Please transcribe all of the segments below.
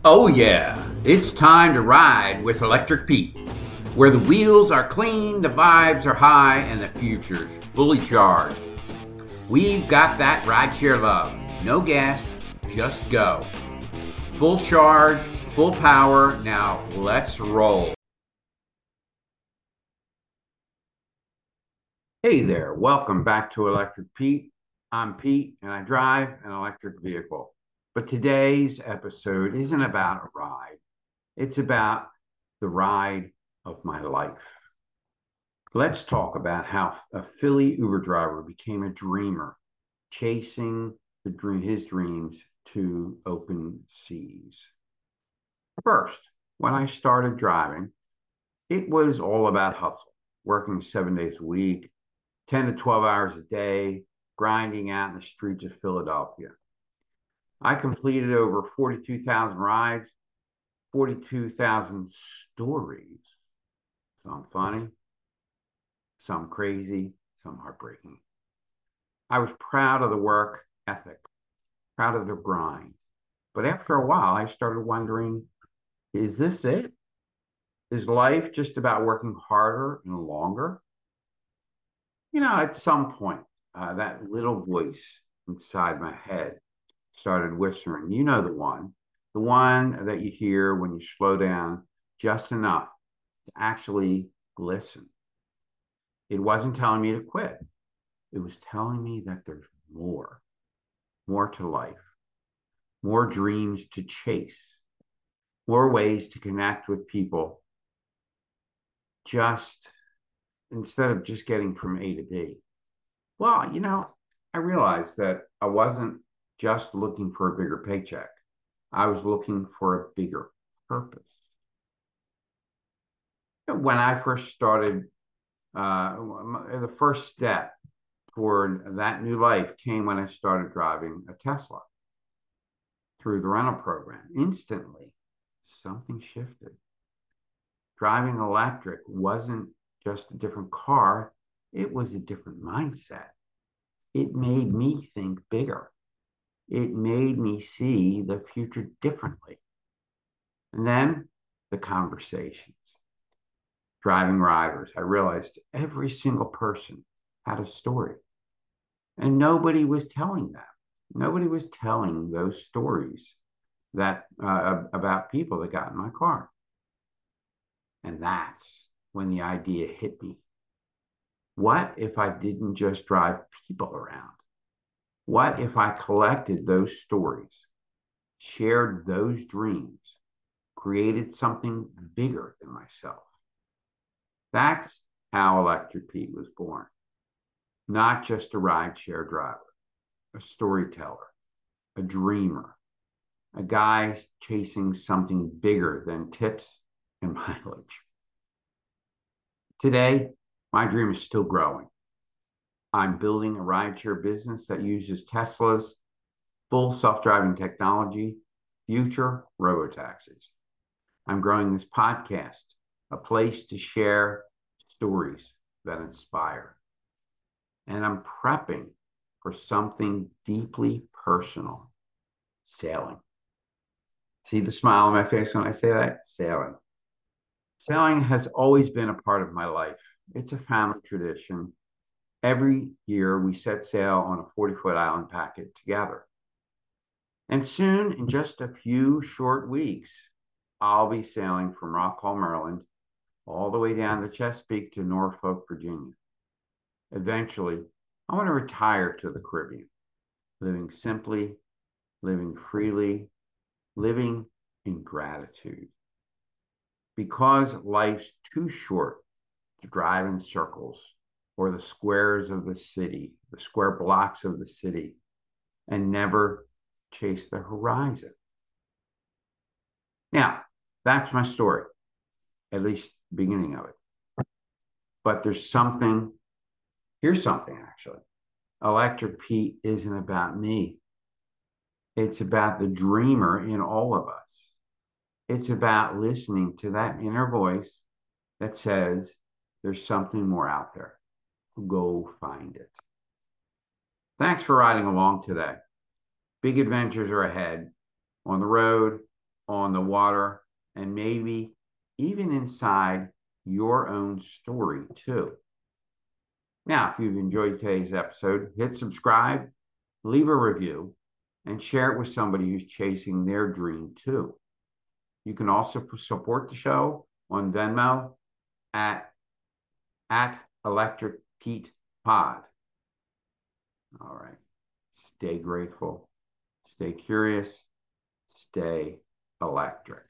Oh, yeah, it's time to ride with Electric Pete, where the wheels are clean, the vibes are high, and the future's fully charged. We've got that rideshare love. No gas, just go. Full charge, full power. Now let's roll. Hey there, welcome back to Electric Pete. I'm Pete and I drive an electric vehicle. But today's episode isn't about a ride, it's about the ride of my life. Let's talk about how a Philly Uber driver became a dreamer, chasing his dreams to open seas. First, when I started driving, it was all about hustle, working 7 days a week, 10 to 12 hours a day, grinding out in the streets of Philadelphia. I completed over 42,000 rides, 42,000 stories. Some funny, some crazy, some heartbreaking. I was proud of the work ethic, proud of the grind. But after a while, I started wondering, is this it? Is life just about working harder and longer? At some point, that little voice inside my head started whispering, the one that you hear when you slow down just enough to actually listen. It wasn't telling me to quit. It was telling me that there's more to life, more dreams to chase, more ways to connect with people, just instead of just getting from A to B. Well, I realized that I wasn't just looking for a bigger paycheck. I was looking for a bigger purpose. When I first started, the first step toward that new life came when I started driving a Tesla through the rental program. Instantly, something shifted. Driving electric wasn't just a different car, it was a different mindset. It made me think bigger. It made me see the future differently. And then the conversations. Driving riders, I realized every single person had a story. And nobody was telling them. Nobody was telling those stories that about people that got in my car. And that's when the idea hit me. What if I didn't just drive people around? What if I collected those stories, shared those dreams, created something bigger than myself? That's how Electric Pete was born. Not just a rideshare driver, a storyteller, a dreamer, a guy chasing something bigger than tips and mileage. Today, my dream is still growing. I'm building a rideshare business that uses Tesla's full self-driving technology, future robotaxis. I'm growing this podcast, a place to share stories that inspire. And I'm prepping for something deeply personal, sailing. See the smile on my face when I say that? Sailing. Sailing has always been a part of my life. It's a family tradition. Every year we set sail on a 40-foot island packet together. And soon, in just a few short weeks, I'll be sailing from Rockall, Maryland, all the way down to Chesapeake to Norfolk, Virginia. Eventually, I want to retire to the Caribbean, living simply, living freely, living in gratitude. Because life's too short to drive in circles or the squares of the city, the square blocks of the city, and never chase the horizon. Now, that's my story, at least the beginning of it. But here's something actually. Electric Pete isn't about me. It's about the dreamer in all of us. It's about listening to that inner voice that says there's something more out there. Go find it. Thanks for riding along today. Big adventures are ahead on the road, on the water, and maybe even inside your own story, too. Now, if you've enjoyed today's episode, hit subscribe, leave a review, and share it with somebody who's chasing their dream, too. You can also support the show on Venmo at Electric Pete Pod. All right. Stay grateful, stay curious, stay electric.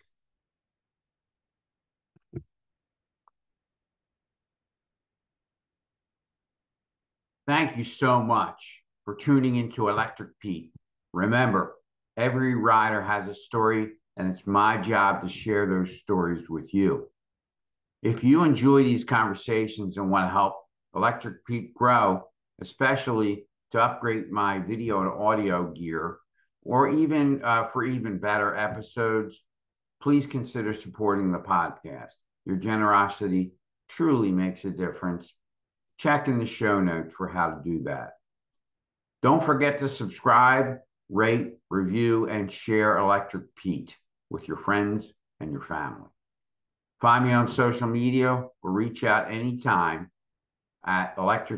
Thank you so much for tuning into Electric Pete. Remember, every rider has a story, and it's my job to share those stories with you. If you enjoy these conversations and want to help Electric Pete grow, especially to upgrade my video and audio gear, or even for even better episodes, please consider supporting the podcast. Your generosity truly makes a difference. Check in the show notes for how to do that. Don't forget to subscribe, rate, review, and share Electric Pete with your friends and your family. Find me on social media or reach out anytime at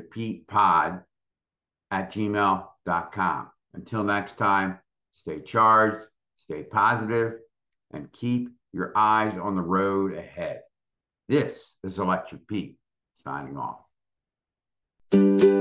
electricpetepod@gmail.com. Until next time, stay charged, stay positive, and keep your eyes on the road ahead. This is Electric Pete, signing off.